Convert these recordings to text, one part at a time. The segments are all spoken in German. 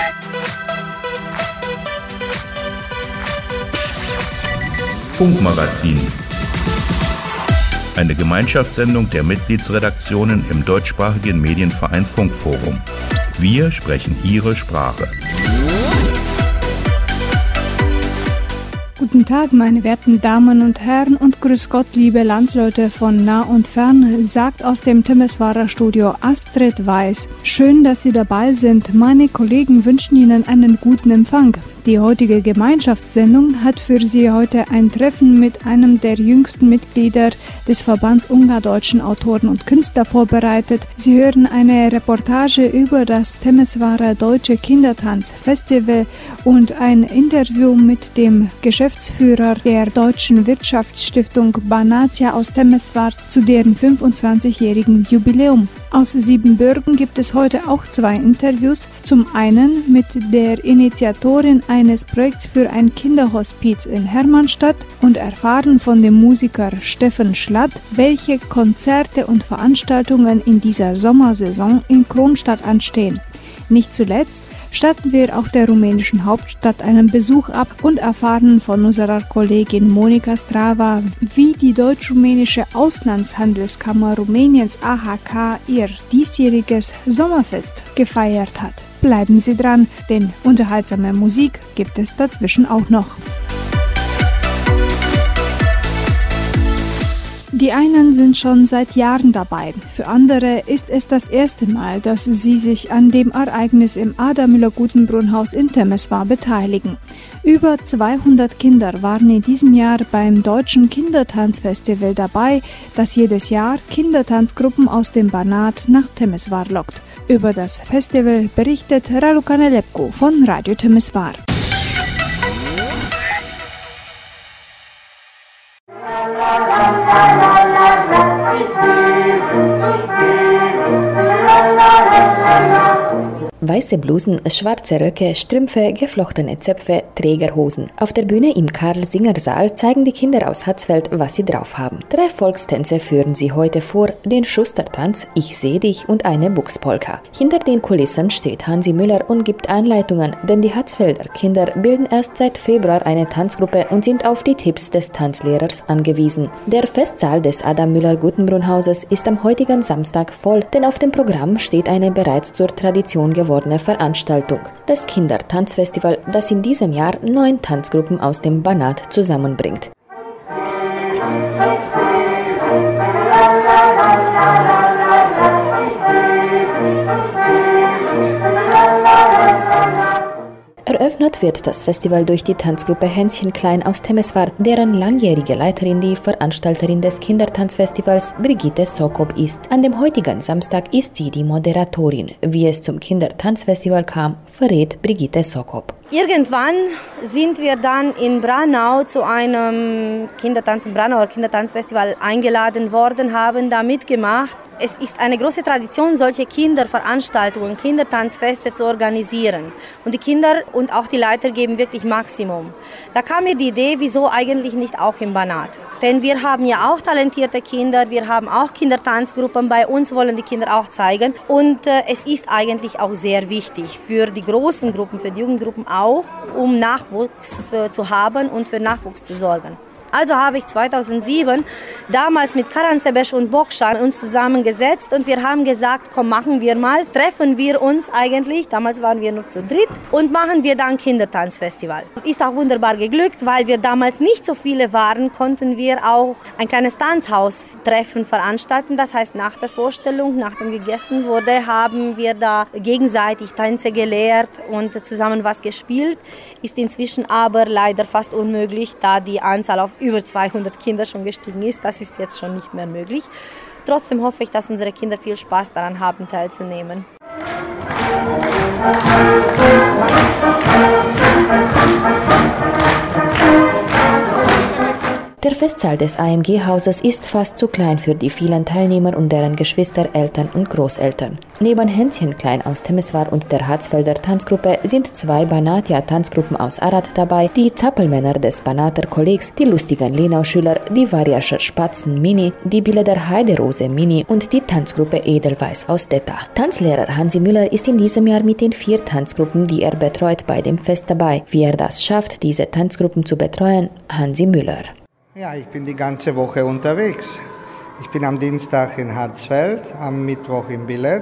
Funkmagazin. Eine Gemeinschaftssendung der Mitgliedsredaktionen im deutschsprachigen Medienverein Funkforum. Wir sprechen Ihre Sprache. Guten Tag, meine werten Damen und Herren, und grüß Gott, liebe Landsleute von nah und fern, sagt aus dem Temeswarer Studio Astrid Weiß. Schön, dass Sie dabei sind. Meine Kollegen wünschen Ihnen einen guten Empfang. Die heutige Gemeinschaftssendung hat für Sie heute ein Treffen mit einem der jüngsten Mitglieder des Verbands ungardeutschen Autoren und Künstler vorbereitet. Sie hören eine Reportage über das Temeswarer Deutsche Kindertanzfestival und ein Interview mit dem Geschäftsführer der Deutschen Wirtschaftsstiftung Banatia aus Temeswar zu deren 25-jährigen Jubiläum. Aus Siebenbürgen gibt es heute auch 2 Interviews. Zum einen mit der Initiatorin eines Projekts für ein Kinderhospiz in Hermannstadt und erfahren von dem Musiker Steffen Schlatt, welche Konzerte und Veranstaltungen in dieser Sommersaison in Kronstadt anstehen. Nicht zuletzt statten wir auch der rumänischen Hauptstadt einen Besuch ab und erfahren von unserer Kollegin Monika Strava, wie die deutsch-rumänische Auslandshandelskammer Rumäniens AHK ihr diesjähriges Sommerfest gefeiert hat. Bleiben Sie dran, denn unterhaltsame Musik gibt es dazwischen auch noch. Die einen sind schon seit Jahren dabei, für andere ist es das erste Mal, dass sie sich an dem Ereignis im Ada-Müller-Gutenbrunn-Haus in Temeswar beteiligen. Über 200 Kinder waren in diesem Jahr beim Deutschen Kindertanzfestival dabei, das jedes Jahr Kindertanzgruppen aus dem Banat nach Temeswar lockt. Über das Festival berichtet Raluca Nelepko von Radio Temeswar. Weiße Blusen, schwarze Röcke, Strümpfe, geflochtene Zöpfe, Trägerhosen. Auf der Bühne im Karl-Singer-Saal zeigen die Kinder aus Hatzfeld, was sie drauf haben. 3 Volkstänze führen sie heute vor, den Schustertanz, Ich seh dich und eine Buchspolka. Hinter den Kulissen steht Hansi Müller und gibt Anleitungen, denn die Hatzfelder Kinder bilden erst seit Februar eine Tanzgruppe und sind auf die Tipps des Tanzlehrers angewiesen. Der Festsaal des Ada-Müller-Gutenbrunn-Hauses ist am heutigen Samstag voll, denn auf dem Programm steht eine bereits zur Tradition gewordene Veranstaltung, das Kindertanzfestival, das in diesem Jahr 9 Tanzgruppen aus dem Banat zusammenbringt. Eröffnet wird das Festival durch die Tanzgruppe Hänschen Klein aus Temeswar, deren langjährige Leiterin die Veranstalterin des Kindertanzfestivals Brigitte Sokop ist. An dem heutigen Samstag ist sie die Moderatorin. Wie es zum Kindertanzfestival kam, verrät Brigitte Sokop. Irgendwann sind wir dann in Branau zu einem Brannauer Kindertanzfestival eingeladen worden, haben da mitgemacht. Es ist eine große Tradition, solche Kinderveranstaltungen, Kindertanzfeste zu organisieren. Und die Kinder und auch die Leiter geben wirklich Maximum. Da kam mir die Idee, wieso eigentlich nicht auch im Banat? Denn wir haben ja auch talentierte Kinder, wir haben auch Kindertanzgruppen, bei uns wollen die Kinder auch zeigen. Und es ist eigentlich auch sehr wichtig für die großen Gruppen, für die Jugendgruppen auch, um Nachwuchs zu haben und für Nachwuchs zu sorgen. Also habe ich 2007 damals mit Karan Sebeş und Bokşan uns zusammengesetzt und wir haben gesagt, komm, machen wir mal, treffen wir uns eigentlich, damals waren wir nur zu dritt, und machen wir dann Kindertanzfestival. Ist auch wunderbar geglückt, weil wir damals nicht so viele waren, konnten wir auch ein kleines Tanzhaus-Treffen veranstalten. Das heißt, nach der Vorstellung, nachdem gegessen wurde, haben wir da gegenseitig Tänze gelehrt und zusammen was gespielt. Ist inzwischen aber leider fast unmöglich, da die Anzahl auf über 200 Kinder schon gestiegen ist. Das ist jetzt schon nicht mehr möglich. Trotzdem hoffe ich, dass unsere Kinder viel Spaß daran haben, teilzunehmen. Der Festsaal des AMG-Hauses ist fast zu klein für die vielen Teilnehmer und deren Geschwister, Eltern und Großeltern. Neben Hänschen Klein aus Temeswar und der Harzfelder Tanzgruppe sind 2 Banatia-Tanzgruppen aus Arad dabei, die Zappelmänner des Banater Kollegs, die lustigen Lenau-Schüler, die Variasche Spatzen Mini, die Bilder Heiderose Mini und die Tanzgruppe Edelweiß aus Detta. Tanzlehrer Hansi Müller ist in diesem Jahr mit den 4 Tanzgruppen, die er betreut, bei dem Fest dabei. Wie er das schafft, diese Tanzgruppen zu betreuen, Hansi Müller. Ja, ich bin die ganze Woche unterwegs. Ich bin am Dienstag in Harzfeld, am Mittwoch in Billet,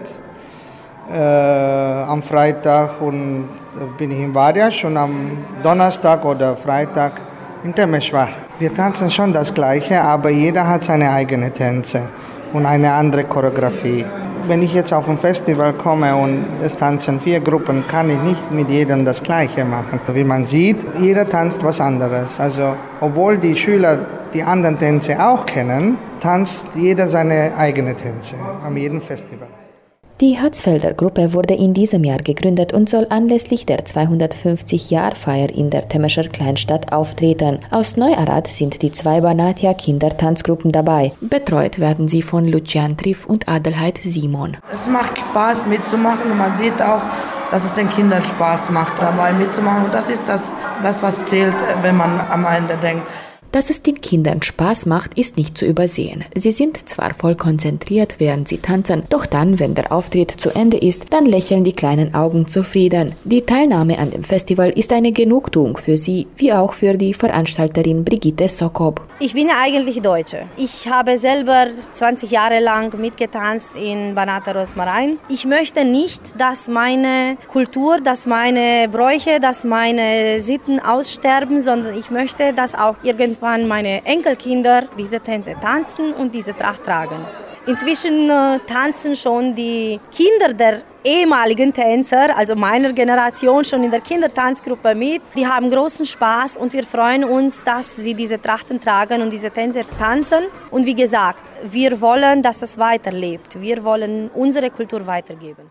am Freitag bin ich in Variasch und am Donnerstag oder Freitag in Temeswar. Wir tanzen schon das Gleiche, aber jeder hat seine eigenen Tänze und eine andere Choreografie. Wenn ich jetzt auf ein Festival komme und es tanzen 4 Gruppen, kann ich nicht mit jedem das Gleiche machen. Wie man sieht, jeder tanzt was anderes. Also, obwohl die Schüler die anderen Tänze auch kennen, tanzt jeder seine eigenen Tänze an jedem Festival. Die Harzfelder Gruppe wurde in diesem Jahr gegründet und soll anlässlich der 250-Jahr-Feier in der Temescher Kleinstadt auftreten. Aus Neu-Arad sind die 2 Banatia-Kindertanzgruppen dabei. Betreut werden sie von Lucian Triff und Adelheid Simon. Es macht Spaß mitzumachen und man sieht auch, dass es den Kindern Spaß macht, dabei mitzumachen. Und das ist das, was zählt, wenn man am Ende denkt. Dass es den Kindern Spaß macht, ist nicht zu übersehen. Sie sind zwar voll konzentriert, während sie tanzen, doch dann, wenn der Auftritt zu Ende ist, dann lächeln die kleinen Augen zufrieden. Die Teilnahme an dem Festival ist eine Genugtuung für sie, wie auch für die Veranstalterin Brigitte Sokob. Ich bin ja eigentlich Deutsche. Ich habe selber 20 Jahre lang mitgetanzt in Banater Rosmarin. Ich möchte nicht, dass meine Kultur, dass meine Bräuche, dass meine Sitten aussterben, sondern ich möchte, dass auch irgendwann meine Enkelkinder diese Tänze tanzen und diese Tracht tragen. Inzwischen tanzen schon die Kinder der ehemaligen Tänzer, also meiner Generation, schon in der Kindertanzgruppe mit. Die haben großen Spaß und wir freuen uns, dass sie diese Trachten tragen und diese Tänze tanzen. Und wie gesagt, wir wollen, dass das weiterlebt. Wir wollen unsere Kultur weitergeben.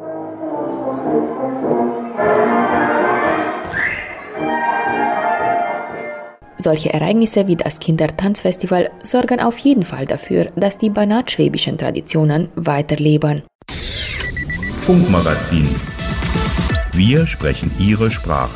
Solche Ereignisse wie das Kindertanzfestival sorgen auf jeden Fall dafür, dass die banatschwäbischen Traditionen weiterleben. Funkmagazin. Wir sprechen Ihre Sprache.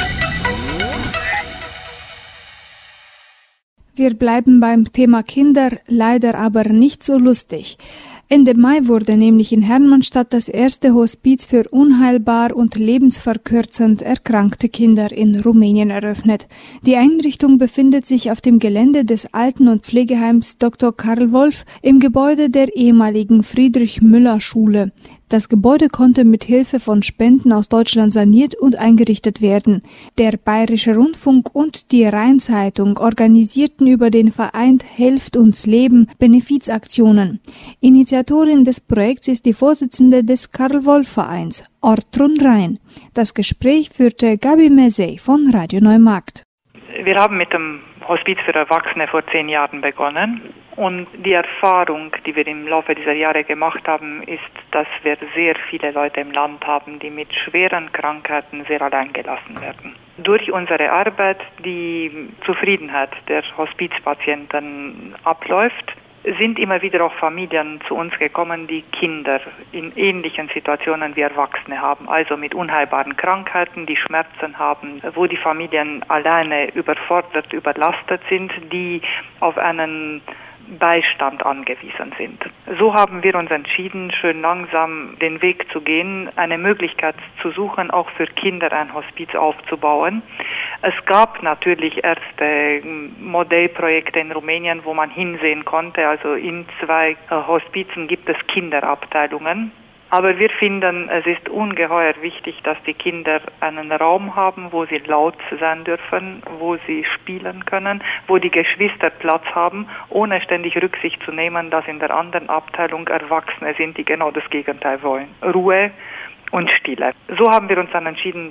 Wir bleiben beim Thema Kinder, leider aber nicht so lustig. Ende Mai wurde nämlich in Hermannstadt das erste Hospiz für unheilbar und lebensverkürzend erkrankte Kinder in Rumänien eröffnet. Die Einrichtung befindet sich auf dem Gelände des Alten- und Pflegeheims Dr. Karl Wolf im Gebäude der ehemaligen Friedrich-Müller-Schule. Das Gebäude konnte mit Hilfe von Spenden aus Deutschland saniert und eingerichtet werden. Der Bayerische Rundfunk und die Rhein-Zeitung organisierten über den Verein Helft uns Leben Benefizaktionen. Initiatorin des Projekts ist die Vorsitzende des Karl-Wolf-Vereins, Ortrun Rhein. Das Gespräch führte Gabi Mesey von Radio Neumarkt. Wir haben mit dem Hospiz für Erwachsene vor 10 Jahren begonnen. Und die Erfahrung, die wir im Laufe dieser Jahre gemacht haben, ist, dass wir sehr viele Leute im Land haben, die mit schweren Krankheiten sehr allein gelassen werden. Durch unsere Arbeit, die Zufriedenheit der Hospizpatienten abläuft, sind immer wieder auch Familien zu uns gekommen, die Kinder in ähnlichen Situationen wie Erwachsene haben, also mit unheilbaren Krankheiten, die Schmerzen haben, wo die Familien alleine überfordert, überlastet sind, die auf einen Beistand angewiesen sind. So haben wir uns entschieden, schön langsam den Weg zu gehen, eine Möglichkeit zu suchen, auch für Kinder ein Hospiz aufzubauen. Es gab natürlich erste Modellprojekte in Rumänien, wo man hinsehen konnte. Also in 2 Hospizen gibt es Kinderabteilungen. Aber wir finden, es ist ungeheuer wichtig, dass die Kinder einen Raum haben, wo sie laut sein dürfen, wo sie spielen können, wo die Geschwister Platz haben, ohne ständig Rücksicht zu nehmen, dass in der anderen Abteilung Erwachsene sind, die genau das Gegenteil wollen. Ruhe und Stille. So haben wir uns dann entschieden,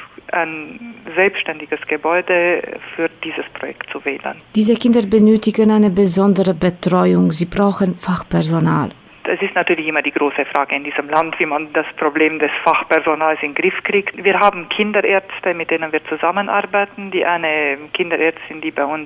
ein selbstständiges Gebäude für dieses Projekt zu wählen. Diese Kinder benötigen eine besondere Betreuung. Sie brauchen Fachpersonal. Es ist natürlich immer die große Frage in diesem Land, wie man das Problem des Fachpersonals in den Griff kriegt. Wir haben Kinderärzte, mit denen wir zusammenarbeiten. Die eine Kinderärztin, die bei uns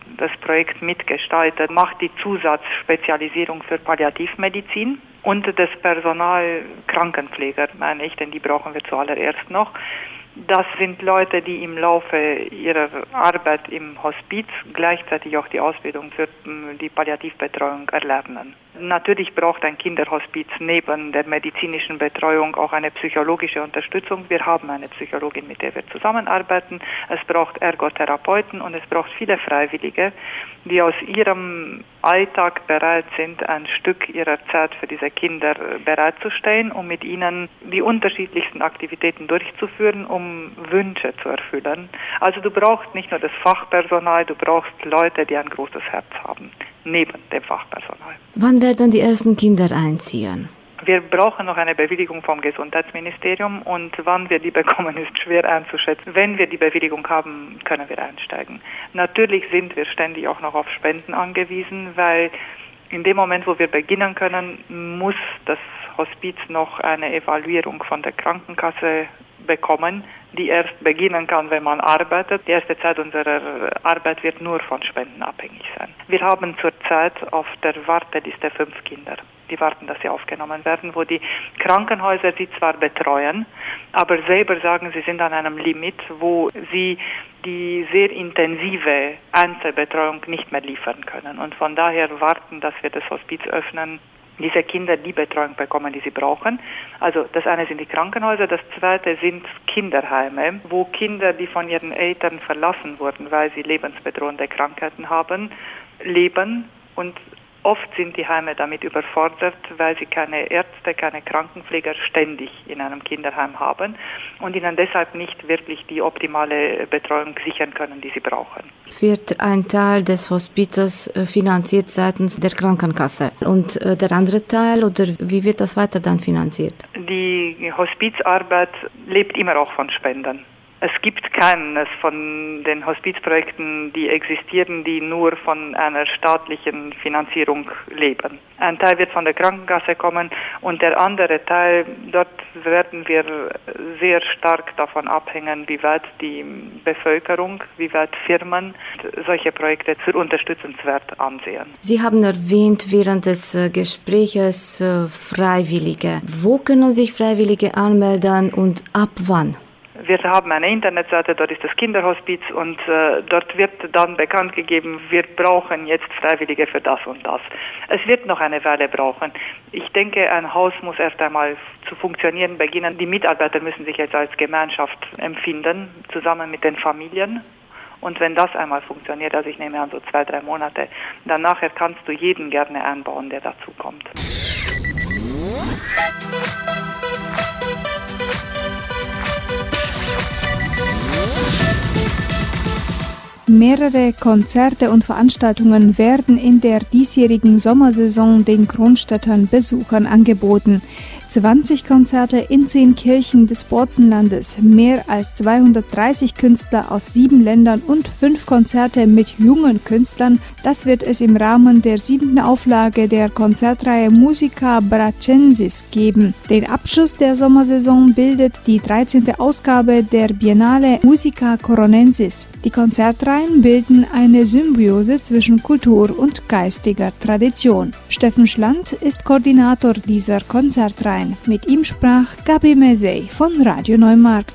das Projekt mitgestaltet, macht die Zusatzspezialisierung für Palliativmedizin und das Personal Krankenpfleger, meine ich, denn die brauchen wir zuallererst noch. Das sind Leute, die im Laufe ihrer Arbeit im Hospiz gleichzeitig auch die Ausbildung für die Palliativbetreuung erlernen. Natürlich braucht ein Kinderhospiz neben der medizinischen Betreuung auch eine psychologische Unterstützung. Wir haben eine Psychologin, mit der wir zusammenarbeiten. Es braucht Ergotherapeuten und es braucht viele Freiwillige, die aus ihrem Alltag bereit sind, ein Stück ihrer Zeit für diese Kinder bereitzustellen, um mit ihnen die unterschiedlichsten Aktivitäten durchzuführen, um Wünsche zu erfüllen. Also du brauchst nicht nur das Fachpersonal, du brauchst Leute, die ein großes Herz haben, neben dem Fachpersonal. Wann werden die ersten Kinder einziehen? Wir brauchen noch eine Bewilligung vom Gesundheitsministerium und wann wir die bekommen, ist schwer einzuschätzen. Wenn wir die Bewilligung haben, können wir einsteigen. Natürlich sind wir ständig auch noch auf Spenden angewiesen, weil in dem Moment, wo wir beginnen können, muss das Hospiz noch eine Evaluierung von der Krankenkasse bekommen, die erst beginnen kann, wenn man arbeitet. Die erste Zeit unserer Arbeit wird nur von Spenden abhängig sein. Wir haben zurzeit auf der Warteliste 5 Kinder, die warten, dass sie aufgenommen werden, wo die Krankenhäuser sie zwar betreuen, aber selber sagen, sie sind an einem Limit, wo sie die sehr intensive Einzelbetreuung nicht mehr liefern können und von daher warten, dass wir das Hospiz öffnen, diese Kinder die Betreuung bekommen, die sie brauchen. Also das eine sind die Krankenhäuser, das zweite sind Kinderheime, wo Kinder, die von ihren Eltern verlassen wurden, weil sie lebensbedrohende Krankheiten haben, leben und oft sind die Heime damit überfordert, weil sie keine Ärzte, keine Krankenpfleger ständig in einem Kinderheim haben und ihnen deshalb nicht wirklich die optimale Betreuung sichern können, die sie brauchen. Wird ein Teil des Hospizes finanziert seitens der Krankenkasse und der andere Teil oder wie wird das weiter dann finanziert? Die Hospizarbeit lebt immer auch von Spenden. Es gibt keines von den Hospizprojekten, die existieren, die nur von einer staatlichen Finanzierung leben. Ein Teil wird von der Krankenkasse kommen und der andere Teil, dort werden wir sehr stark davon abhängen, wie weit die Bevölkerung, wie weit Firmen solche Projekte für unterstützenswert ansehen. Sie haben erwähnt während des Gespräches Freiwillige. Wo können sich Freiwillige anmelden und ab wann? Wir haben eine Internetseite, dort ist das Kinderhospiz und dort wird dann bekannt gegeben, wir brauchen jetzt Freiwillige für das und das. Es wird noch eine Weile brauchen. Ich denke, ein Haus muss erst einmal zu funktionieren beginnen. Die Mitarbeiter müssen sich jetzt als Gemeinschaft empfinden, zusammen mit den Familien. Und wenn das einmal funktioniert, also ich nehme an so 2-3 Monate, dann nachher kannst du jeden gerne einbauen, der dazu kommt. Mehrere Konzerte und Veranstaltungen werden in der diesjährigen Sommersaison den Kronstädtern Besuchern angeboten. 20 Konzerte in 10 Kirchen des Borzenlandes, mehr als 230 Künstler aus 7 Ländern und 5 Konzerte mit jungen Künstlern. Das wird es im Rahmen der 7. Auflage der Konzertreihe Musica Bracensis geben. Den Abschluss der Sommersaison bildet die 13. Ausgabe der Biennale Musica Coronensis. Die Konzertreihen bilden eine Symbiose zwischen Kultur und geistiger Tradition. Steffen Schland ist Koordinator dieser Konzertreihen. Mit ihm sprach Gabi Mesey von Radio Neumarkt.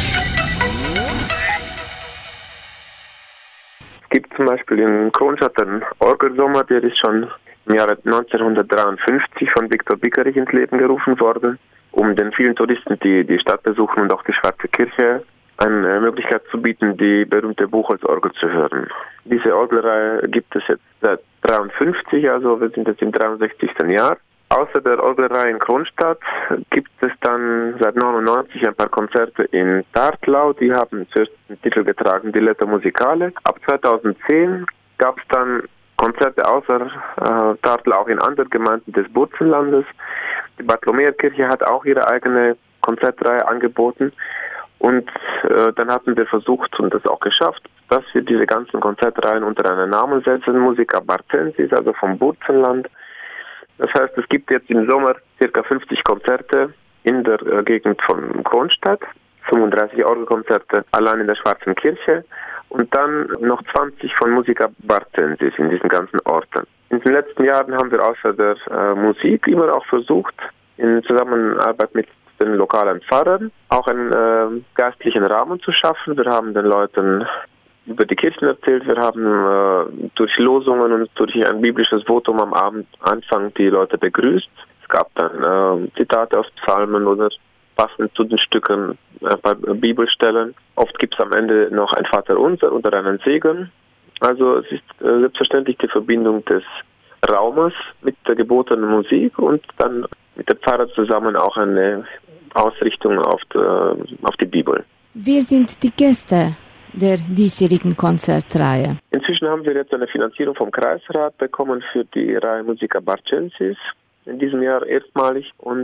Es gibt zum Beispiel in Kronstadt einen Orgelsommer, der ist schon im Jahre 1953 von Viktor Bickerich ins Leben gerufen worden, um den vielen Touristen, die die Stadt besuchen und auch die Schwarze Kirche, eine Möglichkeit zu bieten, die berühmte Buchholzorgel zu hören. Diese Orgelreihe gibt es jetzt seit 1953, also wir sind jetzt im 63. Jahr. Außer der Orgelreihe in Kronstadt gibt es dann seit 1999 ein paar Konzerte in Tartlau. Die haben zuerst den Titel getragen, Diletto Musicale. Ab 2010 gab es dann Konzerte außer Tartlau auch in anderen Gemeinden des Burzenlandes. Die Bartholomäerkirche hat auch ihre eigene Konzertreihe angeboten. Und dann hatten wir versucht und das auch geschafft, dass wir diese ganzen Konzertreihen unter einen Namen setzen. Musica Bracensis, also vom Burzenland. Das heißt, es gibt jetzt im Sommer ca. 50 Konzerte in der Gegend von Kronstadt. 35 Orgelkonzerte allein in der Schwarzen Kirche und dann noch 20 von Musica Barcensis in diesen ganzen Orten. In den letzten Jahren haben wir außer der Musik immer auch versucht, in Zusammenarbeit mit den lokalen Pfarrern auch einen geistlichen Rahmen zu schaffen. Wir haben den Leuten über die Kirchen erzählt, wir haben durch Losungen und durch ein biblisches Votum am Anfang die Leute begrüßt. Es gab dann Zitate aus Psalmen oder passend zu den Stücken ein paar Bibelstellen. Oft gibt es am Ende noch ein Vaterunser oder einen Segen. Also es ist selbstverständlich die Verbindung des Raumes mit der gebotenen Musik und dann mit der Pfarrer zusammen auch eine Ausrichtung auf die Bibel. Wer sind die Gäste der diesjährigen Konzertreihe? Inzwischen haben wir jetzt eine Finanzierung vom Kreisrat bekommen für die Reihe Musica Barcensis. In diesem Jahr erstmalig und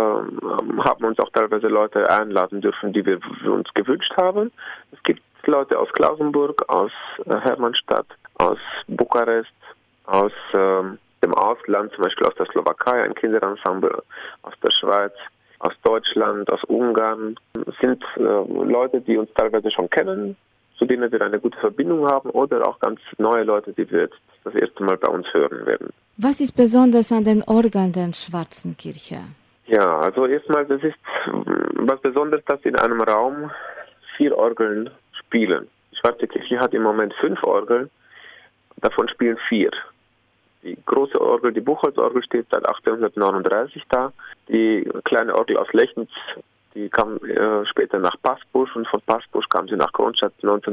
haben uns auch teilweise Leute einladen dürfen, die wir uns gewünscht haben. Es gibt Leute aus Klausenburg, aus Hermannstadt, aus Bukarest, aus dem Ausland, zum Beispiel aus der Slowakei, ein Kinderensemble, aus der Schweiz, aus Deutschland, aus Ungarn. Es sind Leute, die uns teilweise schon kennen, zu denen wir eine gute Verbindung haben oder auch ganz neue Leute, die wir jetzt das erste Mal bei uns hören werden. Was ist besonders an den Orgeln der Schwarzen Kirche? Ja, also erstmal, das ist was Besonderes, dass in einem Raum 4 Orgeln spielen. Die Schwarze Kirche hat im Moment 5 Orgeln, davon spielen 4. Die große Orgel, die Buchholzorgel, steht seit 1839 da. Die kleine Orgel aus Lechnitz, die kam später nach Passbusch und von Passbusch kam sie nach Kronstadt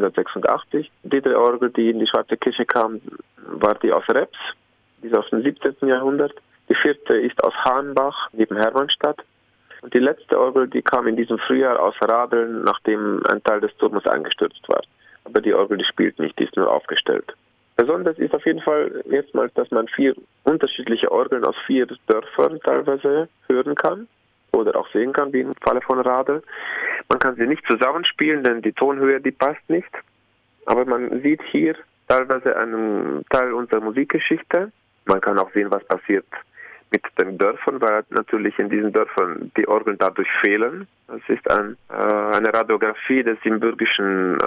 1986. Die dritte Orgel, die in die Schwarze Kirche kam, war die aus Reps, die ist aus dem 17. Jahrhundert. Die 4. ist aus Hahnbach neben Hermannstadt. Und die letzte Orgel, die kam in diesem Frühjahr aus Radeln, nachdem ein Teil des Turmes eingestürzt war. Aber die Orgel, die spielt nicht, die ist nur aufgestellt. Besonders ist auf jeden Fall erstmals, dass man 4 unterschiedliche Orgeln aus 4 Dörfern teilweise hören kann oder auch sehen kann, wie im Falle von Radl. Man kann sie nicht zusammenspielen, denn die Tonhöhe, die passt nicht. Aber man sieht hier teilweise einen Teil unserer Musikgeschichte. Man kann auch sehen, was passiert mit den Dörfern, weil natürlich in diesen Dörfern die Orgeln dadurch fehlen. Es ist eine Radiografie des siebenbürgischen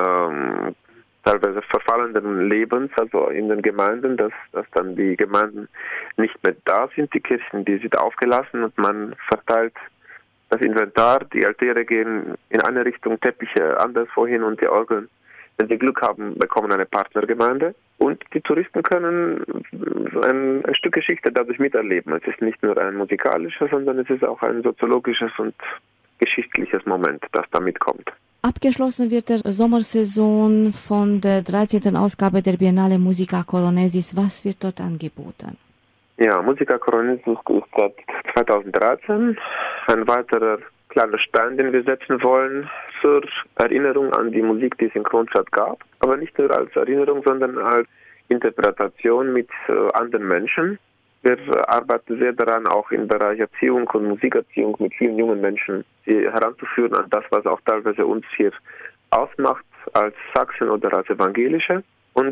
teilweise verfallenden Lebens, also in den Gemeinden, dass dann die Gemeinden nicht mehr da sind, die Kirchen, die sind aufgelassen und man verteilt das Inventar, die Altäre gehen in eine Richtung, Teppiche anderswohin und die Orgeln, wenn sie Glück haben, bekommen eine Partnergemeinde und die Touristen können ein Stück Geschichte dadurch miterleben. Es ist nicht nur ein musikalisches, sondern es ist auch ein soziologisches und geschichtliches Moment, das da mitkommt. Abgeschlossen wird der Sommersaison von der 13. Ausgabe der Biennale Musica Coronesis. Was wird dort angeboten? Ja, Musica Coronesis ist seit 2013 ein weiterer kleiner Stein, den wir setzen wollen zur Erinnerung an die Musik, die es in Kronstadt gab. Aber nicht nur als Erinnerung, sondern als Interpretation mit anderen Menschen. Wir arbeiten sehr daran, auch im Bereich Erziehung und Musikerziehung mit vielen jungen Menschen, sie heranzuführen an das, was auch teilweise uns hier ausmacht als Sachsen oder als Evangelische. Und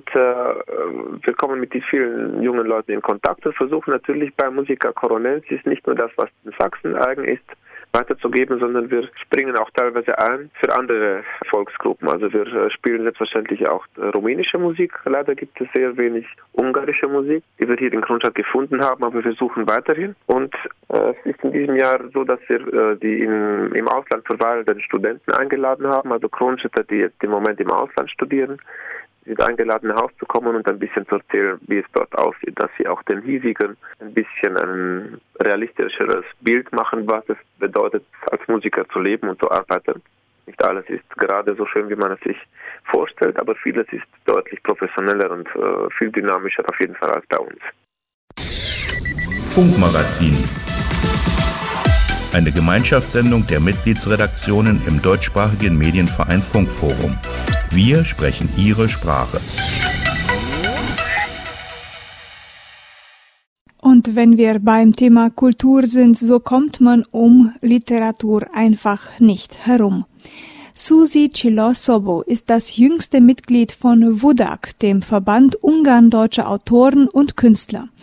wir kommen mit diesen vielen jungen Leuten in Kontakt und versuchen natürlich bei Musica Coronesis nicht nur das, was den Sachsen eigen ist, weiterzugeben, sondern wir springen auch teilweise ein für andere Volksgruppen. Also wir spielen selbstverständlich auch rumänische Musik. Leider gibt es sehr wenig ungarische Musik, die wir hier in Kronstadt gefunden haben, aber wir suchen weiterhin. Und es ist in diesem Jahr so, dass wir die im Ausland verweilenden Studenten eingeladen haben, also Kronstädter, die jetzt im Moment im Ausland studieren. Sie sind eingeladen, nach Hause zu kommen und ein bisschen zu erzählen, wie es dort aussieht, dass sie auch den hiesigen ein bisschen ein realistischeres Bild machen, was es bedeutet, als Musiker zu leben und zu arbeiten. Nicht alles ist gerade so schön, wie man es sich vorstellt, aber vieles ist deutlich professioneller und viel dynamischer auf jeden Fall als bei uns. Funkmagazin. Eine Gemeinschaftssendung der Mitgliedsredaktionen im deutschsprachigen Medienverein Funkforum. Wir sprechen Ihre Sprache. Und wenn wir beim Thema Kultur sind, so kommt man um Literatur einfach nicht herum. Susi Cilosobo ist das jüngste Mitglied von WUDAK, dem Verband Ungarn-deutscher Autoren und Künstler.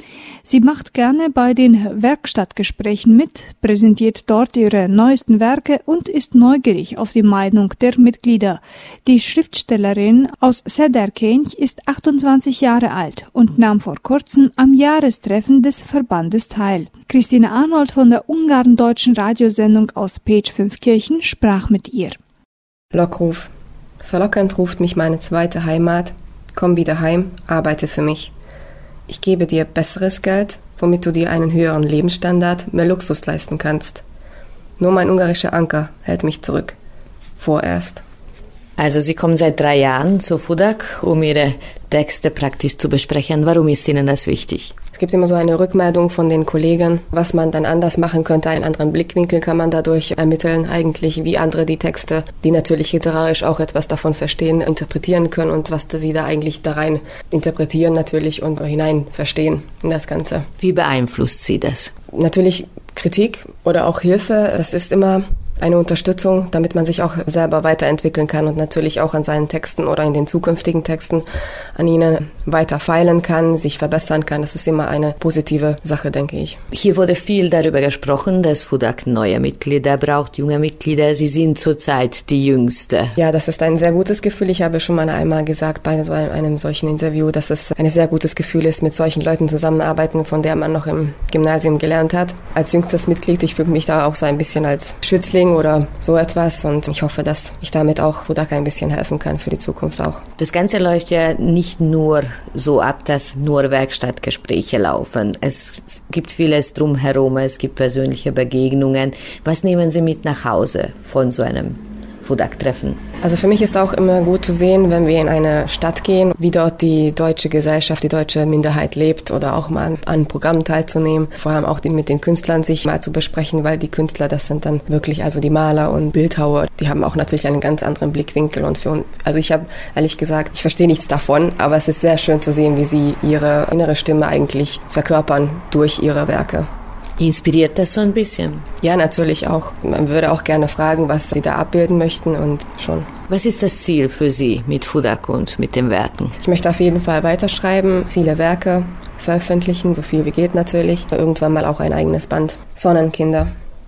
Sie macht gerne bei den Werkstattgesprächen mit, präsentiert dort ihre neuesten Werke und ist neugierig auf die Meinung der Mitglieder. Die Schriftstellerin aus Sederkench ist 28 Jahre alt und nahm vor kurzem am Jahrestreffen des Verbandes teil. Christine Arnold von der ungarn-deutschen Radiosendung aus Pécs-Fünfkirchen sprach mit ihr. Lockruf. Verlockend ruft mich meine zweite Heimat. Komm wieder heim, arbeite für mich. Ich gebe dir besseres Geld, womit du dir einen höheren Lebensstandard, mehr Luxus leisten kannst. Nur mein ungarischer Anker hält mich zurück. Vorerst. Also Sie kommen seit 3 Jahren zu Fudak, um Ihre Texte praktisch zu besprechen. Warum ist Ihnen das wichtig? Es gibt immer so eine Rückmeldung von den Kollegen, was man dann anders machen könnte. Einen anderen Blickwinkel kann man dadurch ermitteln, eigentlich wie andere die Texte, die natürlich literarisch auch etwas davon verstehen, interpretieren können und was sie da eigentlich da rein interpretieren natürlich und hinein verstehen in das Ganze. Wie beeinflusst Sie das? Natürlich Kritik oder auch Hilfe, das ist immer eine Unterstützung, damit man sich auch selber weiterentwickeln kann und natürlich auch an seinen Texten oder in den zukünftigen Texten an ihnen weiter feilen kann, sich verbessern kann. Das ist immer eine positive Sache, denke ich. Hier wurde viel darüber gesprochen, dass Fudak neue Mitglieder braucht, junge Mitglieder. Sie sind zurzeit die Jüngste. Ja, das ist ein sehr gutes Gefühl. Ich habe schon mal einmal gesagt bei so einem solchen Interview, dass es ein sehr gutes Gefühl ist, mit solchen Leuten zusammenarbeiten, von der man noch im Gymnasium gelernt hat. Als jüngstes Mitglied, ich fühle mich da auch so ein bisschen als Schützling oder so etwas und ich hoffe, dass ich damit auch Fudak ein bisschen helfen kann für die Zukunft auch. Das Ganze läuft ja nicht nur so ab, dass nur Werkstattgespräche laufen. Es gibt vieles drumherum, es gibt persönliche Begegnungen. Was nehmen Sie mit nach Hause von so einem Fudak-Treffen? Also für mich ist auch immer gut zu sehen, wenn wir in eine Stadt gehen, wie dort die deutsche Gesellschaft, die deutsche Minderheit lebt oder auch mal an Programmen teilzunehmen. Vor allem auch mit den Künstlern sich mal zu besprechen, weil die Künstler, das sind dann wirklich also die Maler und Bildhauer. Die haben auch natürlich einen ganz anderen Blickwinkel und also ich habe ehrlich gesagt, ich verstehe nichts davon, aber es ist sehr schön zu sehen, wie sie ihre innere Stimme eigentlich verkörpern durch ihre Werke. Inspiriert das so ein bisschen? Ja, natürlich auch. Man würde auch gerne fragen, was Sie da abbilden möchten und schon. Was ist das Ziel für Sie mit Fudak und mit den Werken? Ich möchte auf jeden Fall weiterschreiben, viele Werke veröffentlichen, so viel wie geht natürlich. Irgendwann mal auch ein eigenes Band. Sonnenkinder.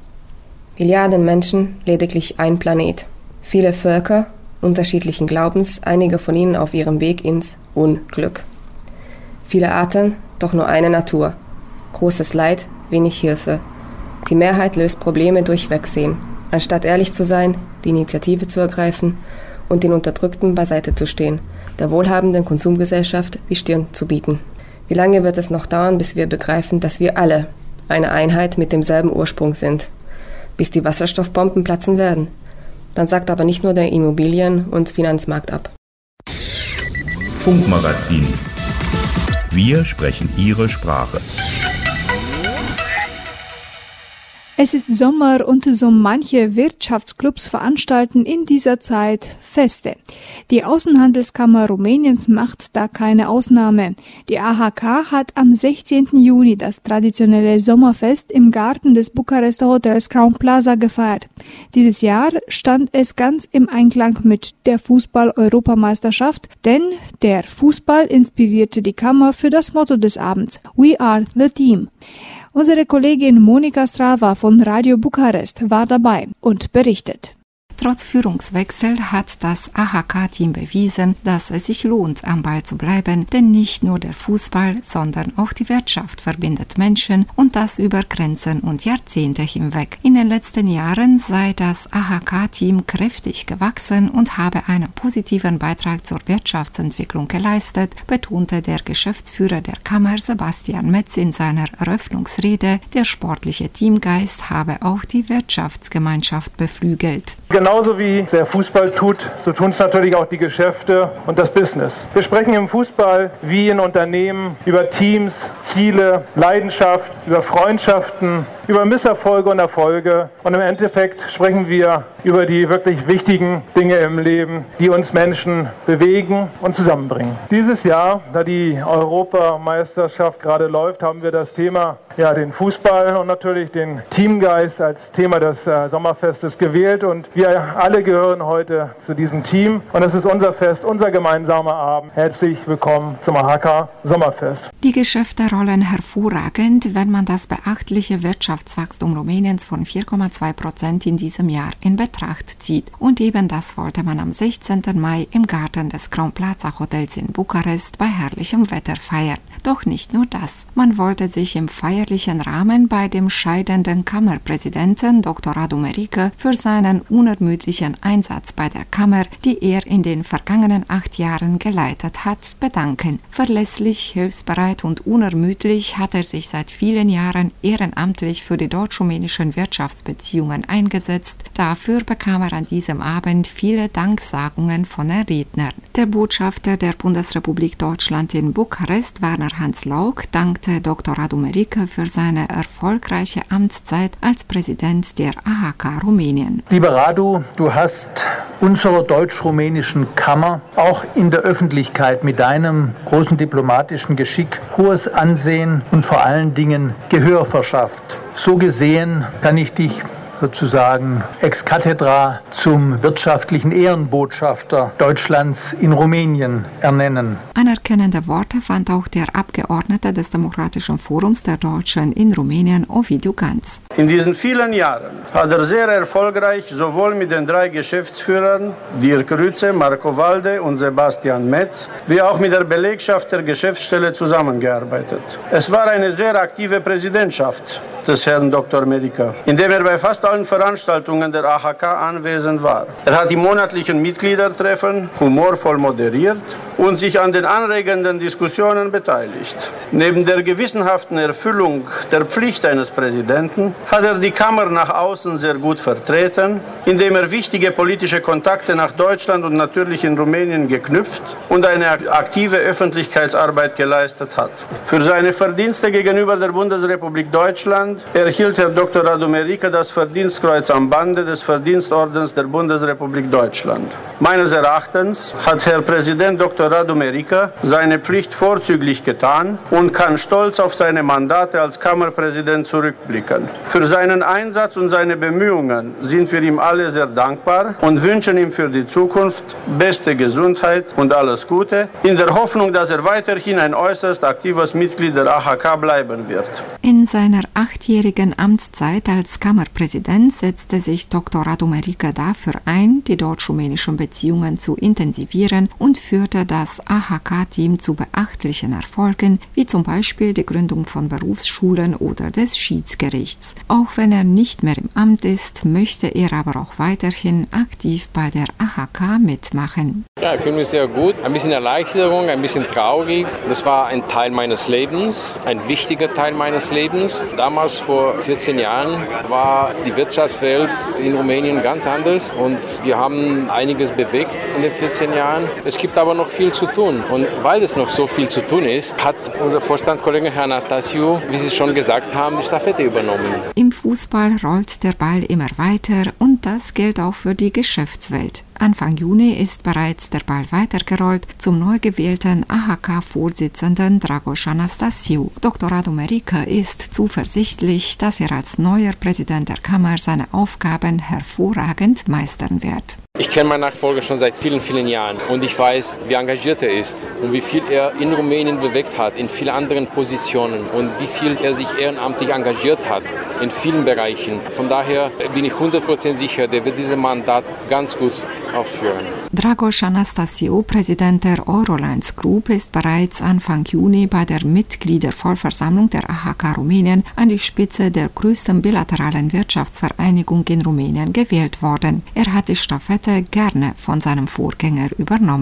Milliarden Menschen, lediglich ein Planet. Viele Völker, unterschiedlichen Glaubens, einige von ihnen auf ihrem Weg ins Unglück. Viele Arten, doch nur eine Natur. Großes Leid, wenig Hilfe. Die Mehrheit löst Probleme durch Wegsehen, anstatt ehrlich zu sein, die Initiative zu ergreifen und den Unterdrückten beiseite zu stehen, der wohlhabenden Konsumgesellschaft die Stirn zu bieten. Wie lange wird es noch dauern, bis wir begreifen, dass wir alle eine Einheit mit demselben Ursprung sind? Bis die Wasserstoffbomben platzen werden? Dann sagt aber nicht nur der Immobilien- und Finanzmarkt ab. Funkmagazin. Wir sprechen Ihre Sprache. Es ist Sommer und so manche Wirtschaftsclubs veranstalten in dieser Zeit Feste. Die Außenhandelskammer Rumäniens macht da keine Ausnahme. Die AHK hat am 16. Juni das traditionelle Sommerfest im Garten des Bukarester Hotels Crown Plaza gefeiert. Dieses Jahr stand es ganz im Einklang mit der Fußball-Europameisterschaft, denn der Fußball inspirierte die Kammer für das Motto des Abends: We are the team. Unsere Kollegin Monika Strava von Radio Bukarest war dabei und berichtet. Trotz Führungswechsel hat das AHK-Team bewiesen, dass es sich lohnt, am Ball zu bleiben, denn nicht nur der Fußball, sondern auch die Wirtschaft verbindet Menschen und das über Grenzen und Jahrzehnte hinweg. In den letzten Jahren sei das AHK-Team kräftig gewachsen und habe einen positiven Beitrag zur Wirtschaftsentwicklung geleistet, betonte der Geschäftsführer der Kammer Sebastian Metz in seiner Eröffnungsrede. Der sportliche Teamgeist habe auch die Wirtschaftsgemeinschaft beflügelt. Genauso wie der Fußball tut, so tun es natürlich auch die Geschäfte und das Business. Wir sprechen im Fußball wie in Unternehmen über Teams, Ziele, Leidenschaft, über Freundschaften, über Misserfolge und Erfolge. Und im Endeffekt sprechen wir über die wirklich wichtigen Dinge im Leben, die uns Menschen bewegen und zusammenbringen. Dieses Jahr, da die Europameisterschaft gerade läuft, haben wir das Thema, den Fußball und natürlich den Teamgeist als Thema des Sommerfestes gewählt. Und wir alle gehören heute zu diesem Team. Und es ist unser Fest, unser gemeinsamer Abend. Herzlich willkommen zum AHK Sommerfest. Die Geschäfte rollen hervorragend, wenn man das beachtliche Wirtschaftswachstum Rumäniens von 4,2% in diesem Jahr in Betracht zieht. Und eben das wollte man am 16. Mai im Garten des Crown Plaza Hotels in Bukarest bei herrlichem Wetter feiern. Doch nicht nur das. Man wollte sich im feierlichen Rahmen bei dem scheidenden Kammerpräsidenten Dr. Radu Merică für seinen unermüdlichen Einsatz bei der Kammer, die er in den vergangenen 8 Jahren geleitet hat, bedanken. Verlässlich, hilfsbereit und unermüdlich hat er sich seit vielen Jahren ehrenamtlich für die deutsch-rumänischen Wirtschaftsbeziehungen eingesetzt. Dafür bekam er an diesem Abend viele Danksagungen von den Rednern. Der Botschafter der Bundesrepublik Deutschland in Bukarest, Werner Hans Lauck, dankte Dr. Radu Merică für seine erfolgreiche Amtszeit als Präsident der AHK Rumänien. Lieber Radu, du hast unserer deutsch-rumänischen Kammer auch in der Öffentlichkeit mit deinem großen diplomatischen Geschick hohes Ansehen und vor allen Dingen Gehör verschafft. So gesehen kann ich dich sozusagen ex cathedra zum wirtschaftlichen Ehrenbotschafter Deutschlands in Rumänien ernennen. Anerkennende Worte fand auch der Abgeordnete des Demokratischen Forums der Deutschen in Rumänien, Ovidiu Ganz. In diesen vielen Jahren hat er sehr erfolgreich sowohl mit den 3 Geschäftsführern, Dirk Rütze, Marco Walde und Sebastian Metz, wie auch mit der Belegschaft der Geschäftsstelle zusammengearbeitet. Es war eine sehr aktive Präsidentschaft des Herrn Dr. Merică, indem er bei fast allen Veranstaltungen der AHK anwesend war. Er hat die monatlichen Mitgliedertreffen humorvoll moderiert und sich an den anregenden Diskussionen beteiligt. Neben der gewissenhaften Erfüllung der Pflicht eines Präsidenten hat er die Kammer nach außen sehr gut vertreten, indem er wichtige politische Kontakte nach Deutschland und natürlich in Rumänien geknüpft und eine aktive Öffentlichkeitsarbeit geleistet hat. Für seine Verdienste gegenüber der Bundesrepublik Deutschland erhielt Herr Dr. Radu Merică das Verdienstkreuz am Bande des Verdienstordens der Bundesrepublik Deutschland. Meines Erachtens hat Herr Präsident Dr. Radu Merică seine Pflicht vorzüglich getan und kann stolz auf seine Mandate als Kammerpräsident zurückblicken. Für seinen Einsatz und seine Bemühungen sind wir ihm alle sehr dankbar und wünschen ihm für die Zukunft beste Gesundheit und alles Gute, in der Hoffnung, dass er weiterhin ein äußerst aktives Mitglied der AHK bleiben wird. In seiner 8-jährigen Amtszeit als Kammerpräsident setzte sich Dr. Radu Merică dafür ein, die deutsch-rumänischen Beziehungen zu intensivieren und führte das AHK-Team zu beachtlichen Erfolgen, wie zum Beispiel die Gründung von Berufsschulen oder des Schiedsgerichts. Auch wenn er nicht mehr im Amt ist, möchte er aber auch weiterhin aktiv bei der AHK mitmachen. Ja, ich fühle mich sehr gut. Ein bisschen Erleichterung, ein bisschen traurig. Das war ein Teil meines Lebens, ein wichtiger Teil meines Lebens. Damals vor 14 Jahren war die Wirtschaftswelt in Rumänien ganz anders und wir haben einiges bewegt in den 14 Jahren. Es gibt aber noch viel zu tun und weil es noch so viel zu tun ist, hat unser Vorstandskollege Herr Anastasiu, wie Sie schon gesagt haben, die Stafette übernommen. Im Fußball rollt der Ball immer weiter und das gilt auch für die Geschäftswelt. Anfang Juni ist bereits der Ball weitergerollt zum neu gewählten AHK-Vorsitzenden Dragoș Anastasiu. Dr. Radu Merică ist zuversichtlich, dass er als neuer Präsident der Kammer seine Aufgaben hervorragend meistern wird. Ich kenne meinen Nachfolger schon seit vielen, vielen Jahren und ich weiß, wie engagiert er ist und wie viel er in Rumänien bewegt hat, in vielen anderen Positionen und wie viel er sich ehrenamtlich engagiert hat in vielen Bereichen. Von daher bin ich 100% sicher, der wird dieses Mandat ganz gut aufführen. Dragoș Anastasiu, Präsident der Eurolines Group, ist bereits Anfang Juni bei der Mitgliedervollversammlung der AHK Rumänien an die Spitze der größten bilateralen Wirtschaftsvereinigung in Rumänien gewählt worden. Er hat die Stafette gerne von seinem Vorgänger übernommen.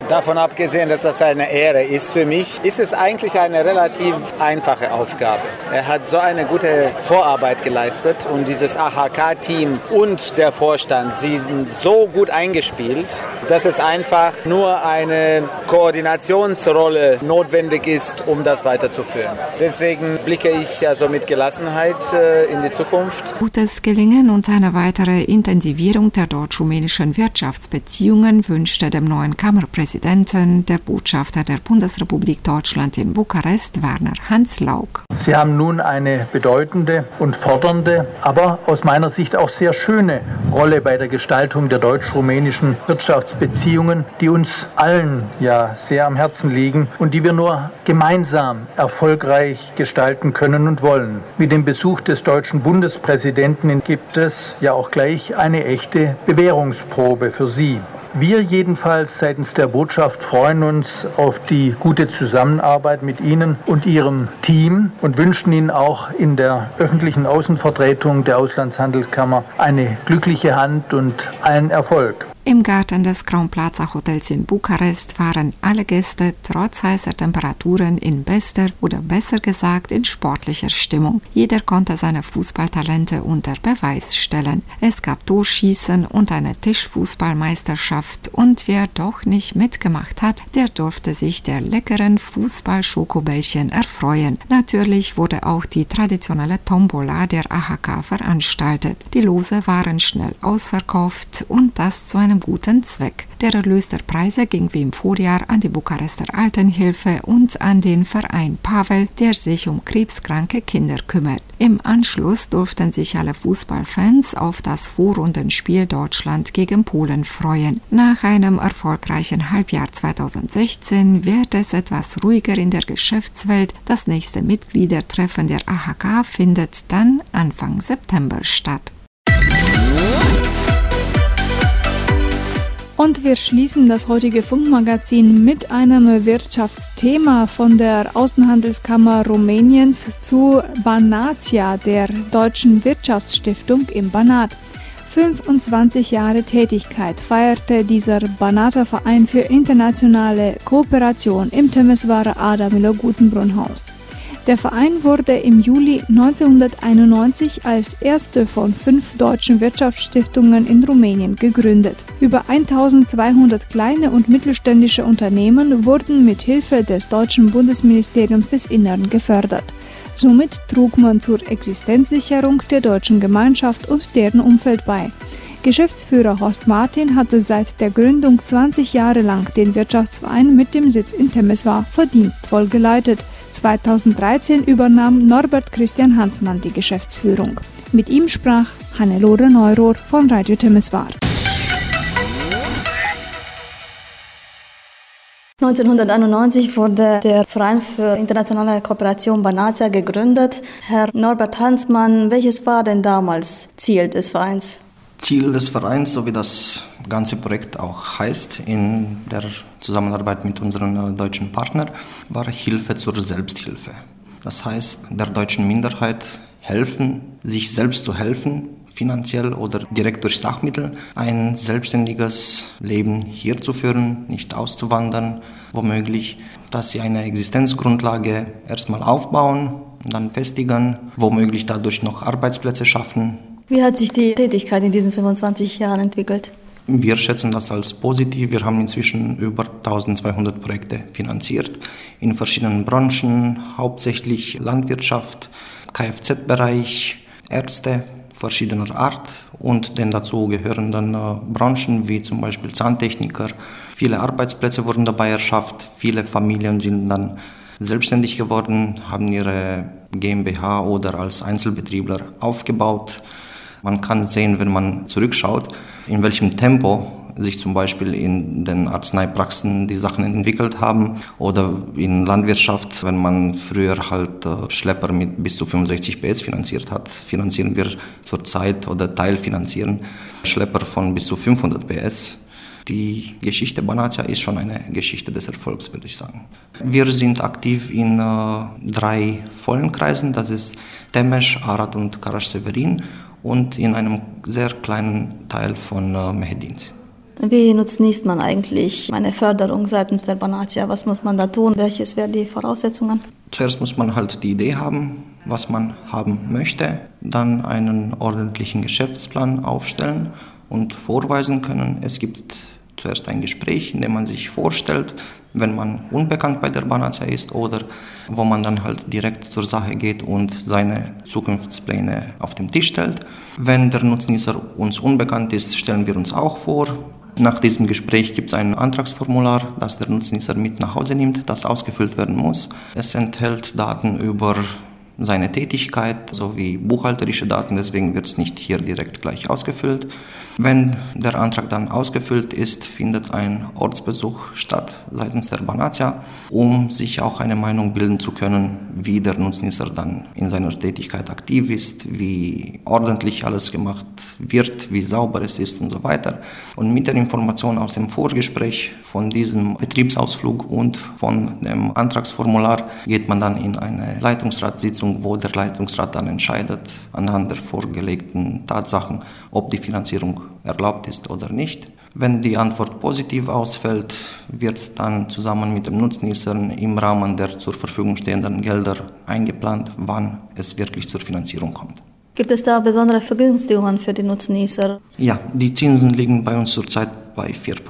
Davon abgesehen, dass das eine Ehre ist für mich, ist es eigentlich eine relativ einfache Aufgabe. Er hat so eine gute Vorarbeit geleistet und dieses AHK-Team und der Vorstand, sie sind so gut eingespielt, dass es einfach nur eine Koordinationsrolle notwendig ist, um das weiterzuführen. Deswegen blicke ich also mit Gelassenheit in die Zukunft. Gutes Gelingen und eine weitere Intensivierung der deutsch-rumänischen Wirtschaftsbeziehungen wünschte dem neuen Kammerpräsidenten der Botschafter der Bundesrepublik Deutschland in Bukarest, Werner Hanslauk. Sie haben nun eine bedeutende und fordernde, aber aus meiner Sicht auch sehr schöne Rolle bei der Gestaltung der deutsch-rumänischen Wirtschaftsbeziehungen, die uns allen ja sehr am Herzen liegen und die wir nur gemeinsam erfolgreich gestalten können und wollen. Mit dem Besuch des deutschen Bundespräsidenten gibt es ja auch gleich eine echte Bewährungsprobe für Sie. Wir jedenfalls seitens der Botschaft freuen uns auf die gute Zusammenarbeit mit Ihnen und Ihrem Team und wünschen Ihnen auch in der öffentlichen Außenvertretung der Auslandshandelskammer eine glückliche Hand und allen Erfolg. Im Garten des Crown Plaza Hotels in Bukarest waren alle Gäste trotz heißer Temperaturen in bester oder besser gesagt in sportlicher Stimmung. Jeder konnte seine Fußballtalente unter Beweis stellen. Es gab Torschießen und eine Tischfußballmeisterschaft und wer doch nicht mitgemacht hat, der durfte sich der leckeren Fußball-Schokobällchen erfreuen. Natürlich wurde auch die traditionelle Tombola der AHK veranstaltet. Die Lose waren schnell ausverkauft und das zu einem guten Zweck. Der Erlös der Preise ging wie im Vorjahr an die Bukarester Altenhilfe und an den Verein Pavel, der sich um krebskranke Kinder kümmert. Im Anschluss durften sich alle Fußballfans auf das Vorrundenspiel Deutschland gegen Polen freuen. Nach einem erfolgreichen Halbjahr 2016 wird es etwas ruhiger in der Geschäftswelt. Das nächste Mitgliedertreffen der AHK findet dann Anfang September statt. Und wir schließen das heutige Funkmagazin mit einem Wirtschaftsthema von der Außenhandelskammer Rumäniens zu Banatia, der Deutschen Wirtschaftsstiftung im Banat. 25 Jahre Tätigkeit feierte dieser Banater Verein für internationale Kooperation im Temeswara Ádám Gutenbrunn-Haus. Der Verein wurde im Juli 1991 als erste von 5 deutschen Wirtschaftsstiftungen in Rumänien gegründet. Über 1200 kleine und mittelständische Unternehmen wurden mit Hilfe des deutschen Bundesministeriums des Innern gefördert. Somit trug man zur Existenzsicherung der deutschen Gemeinschaft und deren Umfeld bei. Geschäftsführer Horst Martin hatte seit der Gründung 20 Jahre lang den Wirtschaftsverein mit dem Sitz in Temeswar verdienstvoll geleitet. 2013 übernahm Norbert Christian Hansmann die Geschäftsführung. Mit ihm sprach Hannelore Neurohr von Radio Temeswar. 1991 wurde der Verein für internationale Kooperation Banatia gegründet. Herr Norbert Hansmann, welches war denn damals Ziel des Vereins? Ziel des Vereins, so wie das ganze Projekt auch heißt, in der Zusammenarbeit mit unseren deutschen Partnern, war Hilfe zur Selbsthilfe. Das heißt, der deutschen Minderheit helfen, sich selbst zu helfen, finanziell oder direkt durch Sachmittel, ein selbstständiges Leben hier zu führen, nicht auszuwandern, womöglich, dass sie eine Existenzgrundlage erstmal aufbauen, dann festigen, womöglich dadurch noch Arbeitsplätze schaffen. Wie hat sich die Tätigkeit in diesen 25 Jahren entwickelt? Wir schätzen das als positiv. Wir haben inzwischen über 1200 Projekte finanziert in verschiedenen Branchen, hauptsächlich Landwirtschaft, Kfz-Bereich, Ärzte verschiedener Art und den dazu gehörenden Branchen wie zum Beispiel Zahntechniker. Viele Arbeitsplätze wurden dabei erschafft, viele Familien sind dann selbstständig geworden, haben ihre GmbH oder als Einzelbetriebler aufgebaut. Man kann sehen, wenn man zurückschaut, in welchem Tempo sich zum Beispiel in den Arzneipraxen die Sachen entwickelt haben oder in Landwirtschaft, wenn man früher halt Schlepper mit bis zu 65 PS finanziert hat, finanzieren wir zurzeit oder teilfinanzieren Schlepper von bis zu 500 PS. Die Geschichte Banatia ist schon eine Geschichte des Erfolgs, würde ich sagen. Wir sind aktiv in 3 vollen Kreisen, das ist Temes, Arad und Karasch-Severin und in einem sehr kleinen Teil von Mehedinți. Wie nutznießt man eigentlich eine Förderung seitens der Banatia? Was muss man da tun? Welches wären die Voraussetzungen? Zuerst muss man halt die Idee haben, was man haben möchte, dann einen ordentlichen Geschäftsplan aufstellen und vorweisen können. Es gibt zuerst ein Gespräch, in dem man sich vorstellt, wenn man unbekannt bei der Banatia ist oder wo man dann halt direkt zur Sache geht und seine Zukunftspläne auf den Tisch stellt. Wenn der Nutznießer uns unbekannt ist, stellen wir uns auch vor. Nach diesem Gespräch gibt es ein Antragsformular, das der Nutznießer mit nach Hause nimmt, das ausgefüllt werden muss. Es enthält Daten über seine Tätigkeit sowie buchhalterische Daten, deswegen wird es nicht hier direkt gleich ausgefüllt. Wenn der Antrag dann ausgefüllt ist, findet ein Ortsbesuch statt seitens der Banatia, um sich auch eine Meinung bilden zu können, wie der Nutznießer dann in seiner Tätigkeit aktiv ist, wie ordentlich alles gemacht wird, wie sauber es ist und so weiter. Und mit der Information aus dem Vorgespräch von diesem Betriebsausflug und von dem Antragsformular geht man dann in eine Leitungsratssitzung, wo der Leitungsrat dann entscheidet, anhand der vorgelegten Tatsachen, ob die Finanzierung erlaubt ist oder nicht. Wenn die Antwort positiv ausfällt, wird dann zusammen mit dem Nutznießer im Rahmen der zur Verfügung stehenden Gelder eingeplant, wann es wirklich zur Finanzierung kommt. Gibt es da besondere Vergünstigungen für die Nutznießer? Ja, die Zinsen liegen bei uns zurzeit bei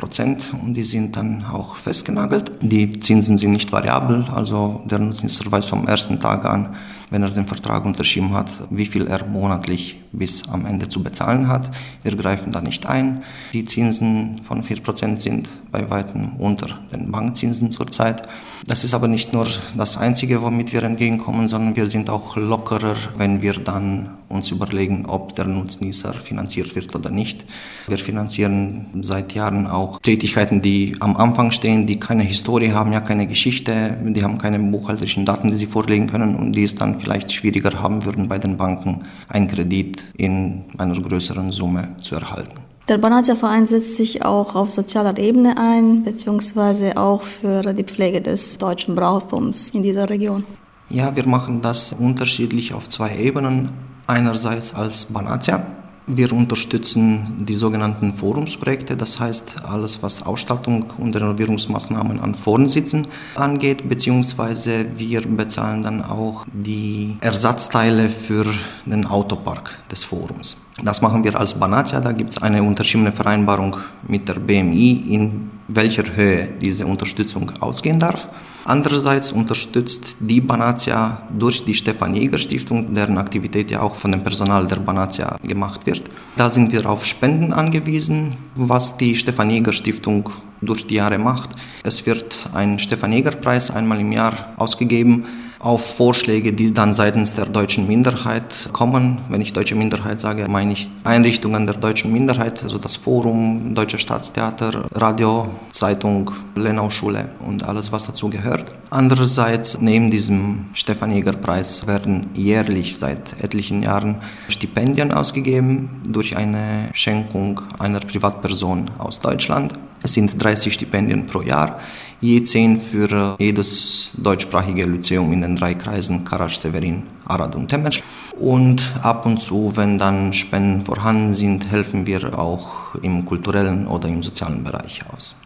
4% und die sind dann auch festgenagelt. Die Zinsen sind nicht variabel, also der Nutznießer weiß vom ersten Tag an, wenn er den Vertrag unterschrieben hat, wie viel er monatlich bis am Ende zu bezahlen hat. Wir greifen da nicht ein. Die Zinsen von 4% sind bei weitem unter den Bankzinsen zurzeit. Das ist aber nicht nur das Einzige, womit wir entgegenkommen, sondern wir sind auch lockerer, wenn wir dann uns überlegen, ob der Nutznießer finanziert wird oder nicht. Wir finanzieren seit Jahren auch Tätigkeiten, die am Anfang stehen, die keine Historie haben, ja keine Geschichte, die haben keine buchhalterischen Daten, die sie vorlegen können und die es dann vielleicht schwieriger haben würden, bei den Banken einen Kredit in einer größeren Summe zu erhalten. Der Banatia-Verein setzt sich auch auf sozialer Ebene ein, beziehungsweise auch für die Pflege des deutschen Brauchtums in dieser Region. Ja, wir machen das unterschiedlich auf 2 Ebenen. Einerseits als Banatia. Wir unterstützen die sogenannten Forumsprojekte, das heißt alles, was Ausstattung und Renovierungsmaßnahmen an Wohnsitzen angeht, beziehungsweise wir bezahlen dann auch die Ersatzteile für den Autopark des Forums. Das machen wir als Banatia, da gibt es eine unterschriebene Vereinbarung mit der BMI, in welcher Höhe diese Unterstützung ausgehen darf. Andererseits unterstützt die Banatia durch die Stefan Jäger Stiftung, deren Aktivität ja auch von dem Personal der Banatia gemacht wird. Da sind wir auf Spenden angewiesen, was die Stefan Jäger Stiftung durch die Jahre macht. Es wird ein Stefan Jäger Preis einmal im Jahr ausgegeben auf Vorschläge, die dann seitens der deutschen Minderheit kommen. Wenn ich deutsche Minderheit sage, meine ich Einrichtungen der deutschen Minderheit, also das Forum, Deutsche Staatstheater, Radio, Zeitung, Lenau-Schule und alles, was dazu gehört. Andererseits, neben diesem Stefan Jäger Preis werden jährlich seit etlichen Jahren Stipendien ausgegeben durch eine Schenkung einer Privatperson aus Deutschland. Es sind 30 Stipendien pro Jahr, je 10 für jedes deutschsprachige Lyzeum in den 3 Kreisen Karasch, Severin, Arad und Temec. Und ab und zu, wenn dann Spenden vorhanden sind, helfen wir auch im kulturellen oder im sozialen Bereich aus.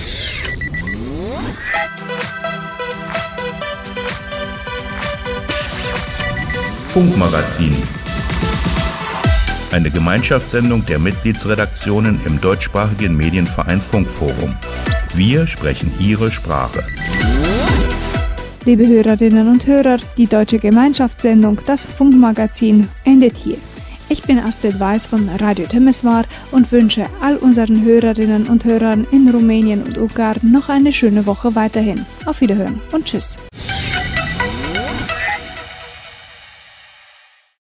Funkmagazin. Eine Gemeinschaftssendung der Mitgliedsredaktionen im deutschsprachigen Medienverein Funkforum. Wir sprechen Ihre Sprache. Liebe Hörerinnen und Hörer, die deutsche Gemeinschaftssendung, das Funkmagazin, endet hier. Ich bin Astrid Weiß von Radio Temeswar und wünsche all unseren Hörerinnen und Hörern in Rumänien und Ungarn noch eine schöne Woche weiterhin. Auf Wiederhören und Tschüss.